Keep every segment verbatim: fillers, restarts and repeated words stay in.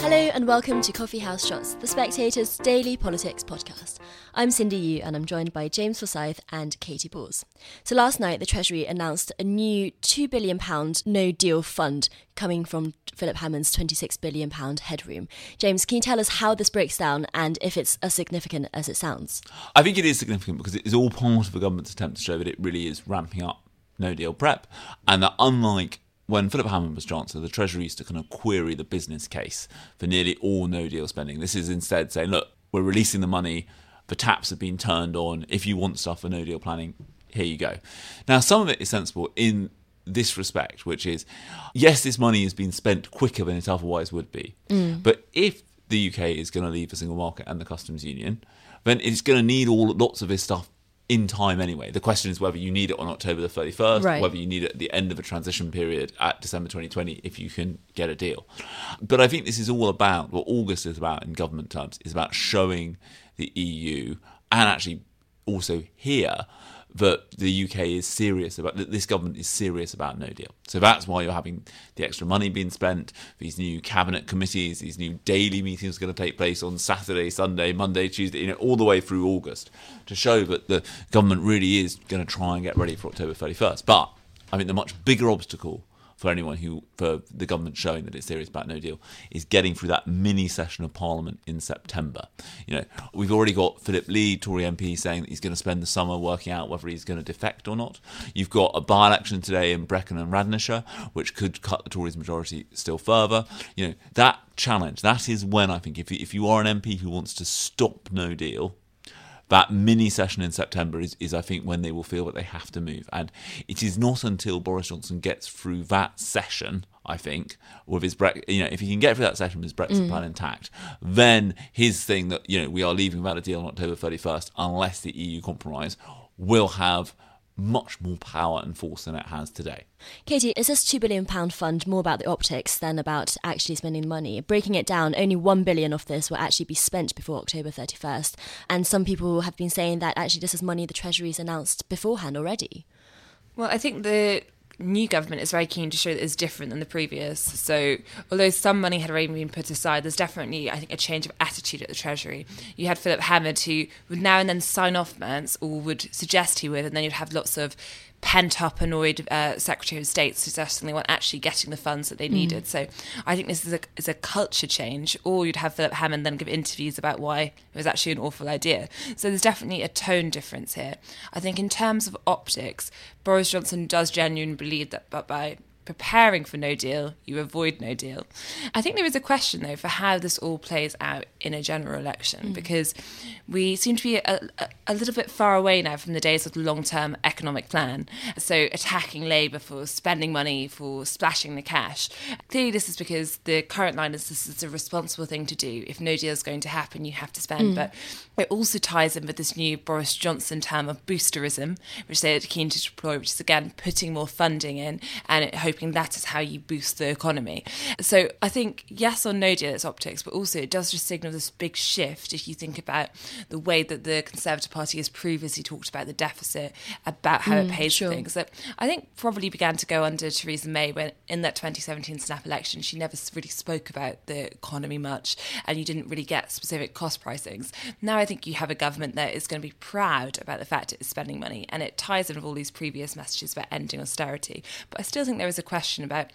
Hello and welcome to Coffee House Shots, the Spectator's daily politics podcast. I'm Cindy Yu and I'm joined by James Forsyth and Katy Balls. So last night the Treasury announced a new two billion pounds no-deal fund coming from Philip Hammond's twenty-six billion pounds headroom. James, can you tell us how this breaks down and if it's as significant as it sounds? I think it is significant because it is all part of the government's attempt to show that it really is ramping up no-deal prep, and that unlike when Philip Hammond was Chancellor, the Treasury used to kind of query the business case for nearly all no-deal spending. This is instead saying, look, we're releasing the money, the taps have been turned on, if you want stuff for no-deal planning, here you go. Now, some of it is sensible in this respect, which is, yes, this money has been spent quicker than it otherwise would be, mm. but if the U K is going to leave the single market and the customs union, then it's going to need all lots of this stuff in time anyway. The question is whether you need it on October the thirty-first, right. whether you need it at the end of a transition period at December twenty twenty if you can get a deal. But I think this is all about, what August is about in government terms, is about showing the E U and actually also here that the U K is serious about, that this government is serious about no deal. So that's why you're having the extra money being spent, these new cabinet committees, these new daily meetings are going to take place on Saturday, Sunday, Monday, Tuesday, you know, all the way through August to show that the government really is going to try and get ready for October thirty-first. But I think the much bigger obstacle for anyone who, for the government showing that it's serious about no deal, is getting through that mini session of Parliament in September. You know, we've already got Philip Lee, Tory M P, saying that he's going to spend the summer working out whether he's going to defect or not. You've got a by-election today in Brecon and Radnorshire, which could cut the Tories' majority still further. You know, that challenge, that is when I think if you, if you are an M P who wants to stop no deal, that mini session in September is, is, I think, when they will feel that they have to move. And it is not until Boris Johnson gets through that session, I think, with his Brexit, you know, if he can get through that session with his Brexit mm. plan intact, then his thing that, you know, we are leaving without a deal on October thirty-first, unless the E U compromise, will have much more power and force than it has today. Katy, is this two billion pounds fund more about the optics than about actually spending money? Breaking it down, only one billion pounds of this will actually be spent before October thirty-first. And some people have been saying that actually this is money the Treasury's announced beforehand already. Well, I think the new government is very keen to show that it's different than the previous. So although some money had already been put aside, there's definitely, I think, a change of attitude at the Treasury. You had Philip Hammond, who would now and then sign off amounts, or would suggest he would, and then you'd have lots of pent-up, annoyed uh, Secretary of State suggesting they weren't actually getting the funds that they needed. Mm. So I think this is a, is a culture change. Or you'd have Philip Hammond then give interviews about why it was actually an awful idea. So there's definitely a tone difference here. I think in terms of optics, Boris Johnson does genuinely believe that but by preparing for no deal, you avoid no deal. I think there is a question, though, for how this all plays out in a general election, mm. because we seem to be a, a, a little bit far away now from the days of the long-term economic plan. So attacking Labour for spending money, for splashing the cash. Clearly this is because the current line is this is a responsible thing to do. If no deal is going to happen, you have to spend. Mm. But it also ties in with this new Boris Johnson term of boosterism, which they're keen to deploy, which is, again, putting more funding in and it, hoping that is how you boost the economy. So I think, yes, on no deal, it's optics, but also it does just signal this big shift if you think about the way that the Conservative Party has previously talked about the deficit, about how mm, it pays sure. for things, that I think probably began to go under Theresa May when in that twenty seventeen snap election, she never really spoke about the economy much and you didn't really get specific cost pricings. Now I think you have a government that is going to be proud about the fact it is spending money, and it ties in with all these previous messages about ending austerity. But I still think there is a question about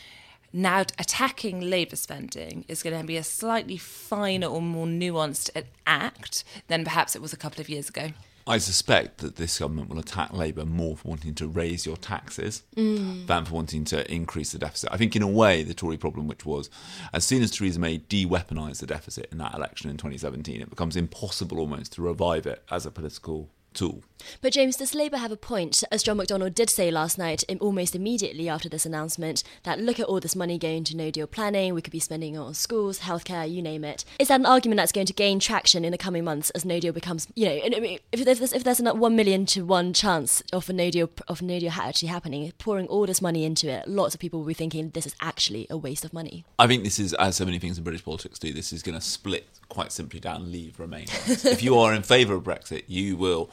now attacking Labour spending is going to be a slightly finer or more nuanced act than perhaps it was a couple of years ago. I suspect that this government will attack Labour more for wanting to raise your taxes mm. than for wanting to increase the deficit. I think in a way the Tory problem, which was as soon as Theresa May de-weaponised the deficit in that election in twenty seventeen, it becomes impossible almost to revive it as a political tool. But James, does Labour have a point, as John McDonnell did say last night, almost immediately after this announcement, that look at all this money going to no-deal planning, we could be spending it on schools, healthcare, you name it. Is that an argument that's going to gain traction in the coming months as no-deal becomes, you know, if there's, if there's a one million to one chance of a no-deal of a no-deal actually happening, pouring all this money into it, lots of people will be thinking this is actually a waste of money. I think this is, as so many things in British politics do, this is going to split quite simply down Leave, Remain. If you are in favour of Brexit, you will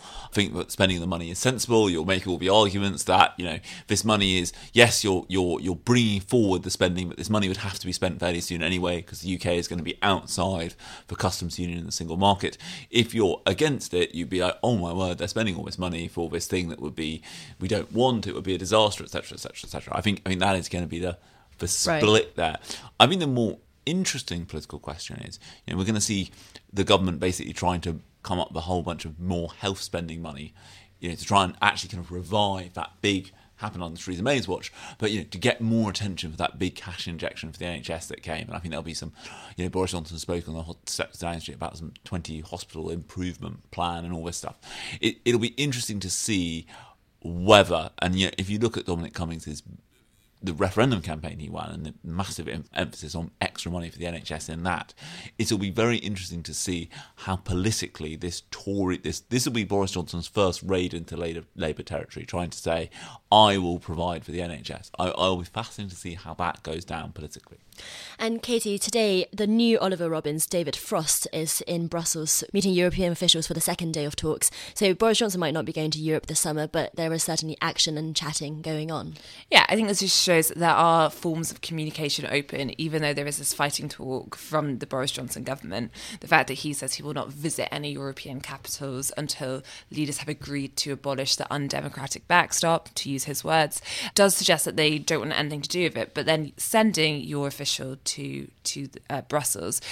think that spending the money is sensible. You'll make all the arguments that, you know, this money is, yes, you're you're you're bringing forward the spending, but this money would have to be spent fairly soon anyway, because the U K is going to be outside the customs union and the single market. If you're against it, you'd be like, oh my word, they're spending all this money for this thing that would be, we don't want, it would be a disaster, et cetera, et cetera, et cetera. I think I think that is going to be the the split right there. I think the more interesting political question is, you know, we're going to see the government basically trying to come up with a whole bunch of more health spending money, you know, to try and actually kind of revive that big, happened on Theresa May's watch, but, you know, to get more attention for that big cash injection for the N H S that came. And I think there'll be some, you know, Boris Johnson spoke on the steps of Downing Street about some twenty hospital improvement plan and all this stuff. It, it'll be interesting to see whether, and, you know, if you look at Dominic Cummings's the referendum campaign he won and the massive em- emphasis on extra money for the N H S in that, it'll be very interesting to see how politically this Tory, this this will be Boris Johnson's first raid into Labour, Labour territory, trying to say, I will provide for the N H S. I, I'll be fascinated to see how that goes down politically. And Katie, today the new Oliver Robbins, David Frost, is in Brussels meeting European officials for the second day of talks. So Boris Johnson might not be going to Europe this summer, but there is certainly action and chatting going on. Yeah, I think this just shows that there are forms of communication open, even though there is this fighting talk from the Boris Johnson government. The fact that he says he will not visit any European capitals until leaders have agreed to abolish the undemocratic backstop, to use his words, does suggest that they don't want anything to do with it. But then sending your official to to uh, Brussels,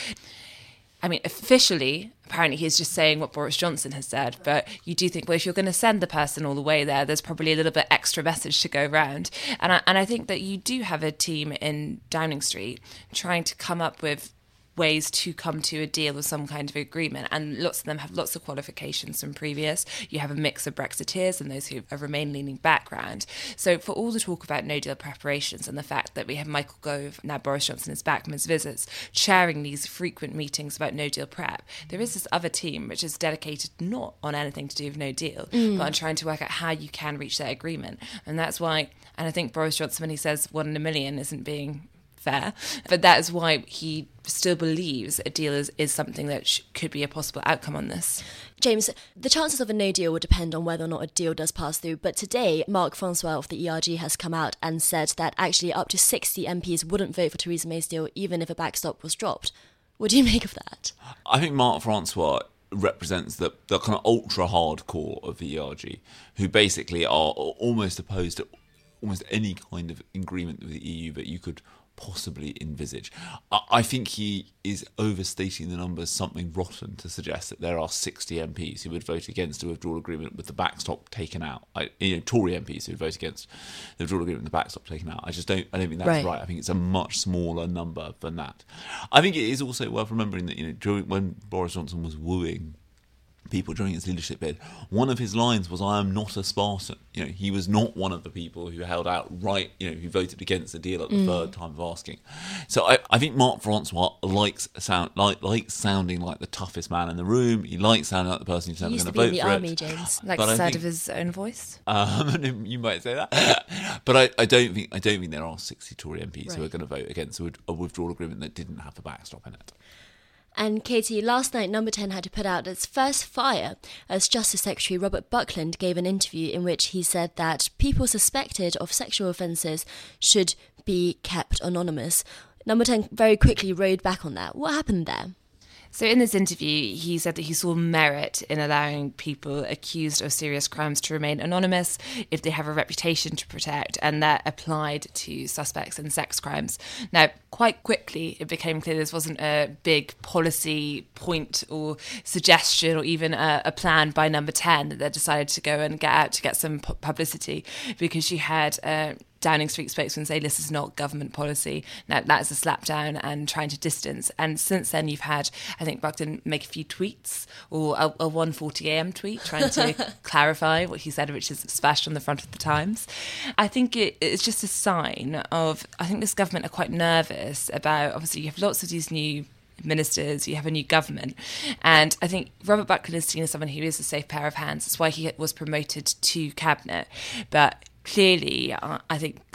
I mean, officially, apparently he's just saying what Boris Johnson has said, but you do think, well, if you're going to send the person all the way there, there's probably a little bit extra message to go around. And I, and I think that you do have a team in Downing Street trying to come up with ways to come to a deal with some kind of agreement, and lots of them have lots of qualifications from previous. You have a mix of Brexiteers and those who have a Remain-leaning background. So for all the talk about no deal preparations and the fact that we have Michael Gove, now Boris Johnson is back from his visits, chairing these frequent meetings about no deal prep, there is this other team which is dedicated not on anything to do with no deal, mm. but on trying to work out how you can reach that agreement. And that's why, and I think Boris Johnson, when he says one in a million, isn't being fair, but that is why he still believes a deal is, is something that sh- could be a possible outcome on this. James, the chances of a no deal will depend on whether or not a deal does pass through, but today Mark Francois of the E R G has come out and said that actually up to sixty M Ps wouldn't vote for Theresa May's deal even if a backstop was dropped. What do you make of that? I think Mark Francois represents the, the kind of ultra hardcore of the E R G, who basically are almost opposed to almost any kind of agreement with the E U that you could possibly envisage. I think he is overstating the numbers something rotten to suggest that there are sixty M Ps who would vote against a withdrawal agreement with the backstop taken out. I, you know, Tory M Ps who would vote against the withdrawal agreement with the backstop taken out. I just don't. I don't think that's right. right. I think it's a much smaller number than that. I think it is also worth remembering that, you know, during when Boris Johnson was wooing people during his leadership bid, one of his lines was, I am not a Spartan. You know, he was not one of the people who held out right, you know, who voted against the deal at the mm. third time of asking. So I, I think Mark Francois likes sound like likes sounding like the toughest man in the room. He likes sounding like the person who's never going to vote for it. He used to be in the army, James. Like the sound of his own voice. Um, you might say that. But I, I don't think I don't think there are sixty Tory M Ps right. who are going to vote against a, a withdrawal agreement that didn't have the backstop in it. And Katie, last night Number ten had to put out its first fire as Justice Secretary Robert Buckland gave an interview in which he said that people suspected of sexual offences should be kept anonymous. Number ten very quickly rode back on that. What happened there? So in this interview, he said that he saw merit in allowing people accused of serious crimes to remain anonymous if they have a reputation to protect, and that applied to suspects in sex crimes. Now, quite quickly, it became clear this wasn't a big policy point or suggestion or even a, a plan by Number ten that they decided to go and get out to get some publicity, because you had Uh, Downing Street spokesman say this is not government policy. Now, that is a slap down and trying to distance. And since then, you've had, I think, Buckland make a few tweets, or a, a one forty a m tweet trying to clarify what he said, which is splashed on the front of the Times. I think it, it's just a sign of, I think this government are quite nervous about, obviously, you have lots of these new ministers, you have a new government, and I think Robert Buckland is seen as someone who is a safe pair of hands. That's why he was promoted to cabinet. But clearly, uh, I think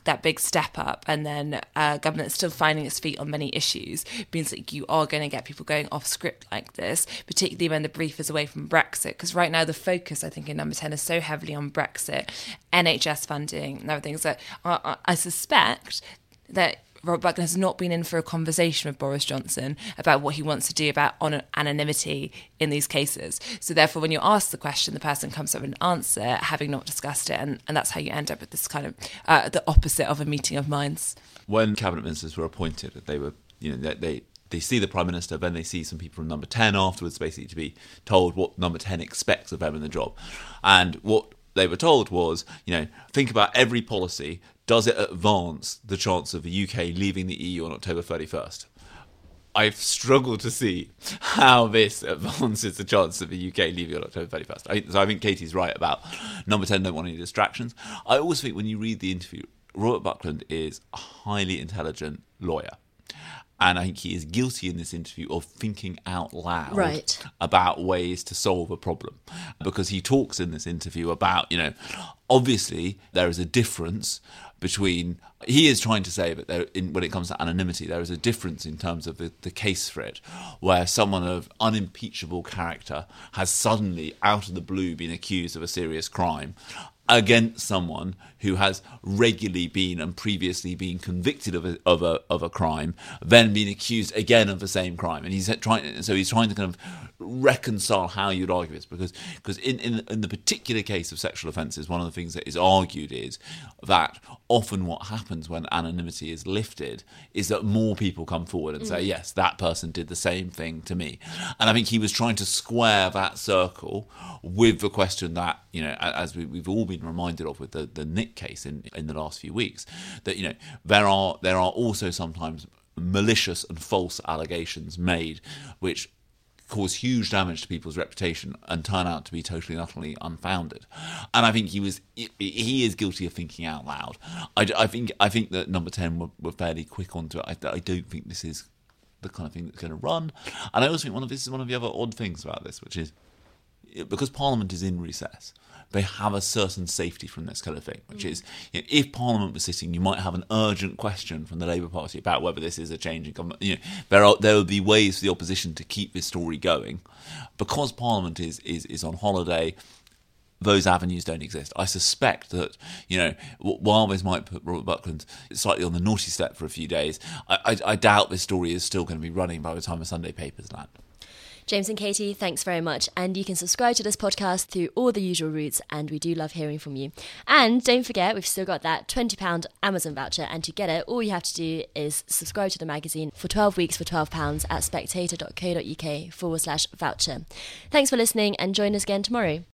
that big step up, and then uh, government still finding its feet on many issues, means that you are going to get people going off script like this, particularly when the brief is away from Brexit. Because right now the focus, I think, in Number ten is so heavily on Brexit, N H S funding and other things that I, I suspect that Robert Buckland has not been in for a conversation with Boris Johnson about what he wants to do about anonymity in these cases. So therefore, when you ask the question, the person comes up with an answer, having not discussed it, and, and that's how you end up with this kind of, uh, the opposite of a meeting of minds. When cabinet ministers were appointed, they were, you know, they, they they see the Prime Minister, then they see some people from Number ten afterwards, basically to be told what Number ten expects of them in the job. And what they were told was, you know, think about every policy. Does it advance the chance of the U K leaving the E U on October thirty-first? I've struggled to see how this advances the chance of the U K leaving on October thirty-first. I, so I think Katie's right about Number ten don't want any distractions. I also think when you read the interview, Robert Buckland is a highly intelligent lawyer. And I think he is guilty in this interview of thinking out loud right. about ways to solve a problem. Because he talks in this interview about, you know, obviously there is a difference between, he is trying to say that there, in, when it comes to anonymity, there is a difference in terms of the, the case for it, where someone of unimpeachable character has suddenly, out of the blue, been accused of a serious crime against someone who has regularly been and previously been convicted of a, of a of a crime, then been accused again of the same crime, and he's trying. So he's trying to kind of reconcile how you'd argue this, because because in, in in the particular case of sexual offences, one of the things that is argued is that often what happens when anonymity is lifted is that more people come forward and mm. say, yes, that person did the same thing to me, and I think he was trying to square that circle with the question that, you know, as we, we've all been reminded of with the, the Nick case in, in the last few weeks, that, you know, there are there are also sometimes malicious and false allegations made which cause huge damage to people's reputation and turn out to be totally and utterly unfounded. And I think he was he is guilty of thinking out loud. I, I think I think that Number ten were, were fairly quick onto it. I, I don't think this is the kind of thing that's going to run. And I also think one of this is one of the other odd things about this, which is because Parliament is in recess, they have a certain safety from this kind of thing, which mm. is, you know, if Parliament was sitting, you might have an urgent question from the Labour Party about whether this is a change in government. You know, there are there will be ways for the opposition to keep this story going. Because Parliament is is, is on holiday, those avenues don't exist. I suspect that, you know, while this might put Robert Buckland slightly on the naughty step for a few days, I, I, I doubt this story is still going to be running by the time the Sunday papers land. James and Katie, thanks very much. And you can subscribe to this podcast through all the usual routes, and we do love hearing from you. And don't forget, we've still got that twenty pounds Amazon voucher, and to get it, all you have to do is subscribe to the magazine for twelve weeks for twelve pounds at spectator.co.uk forward slash voucher. Thanks for listening, and join us again tomorrow.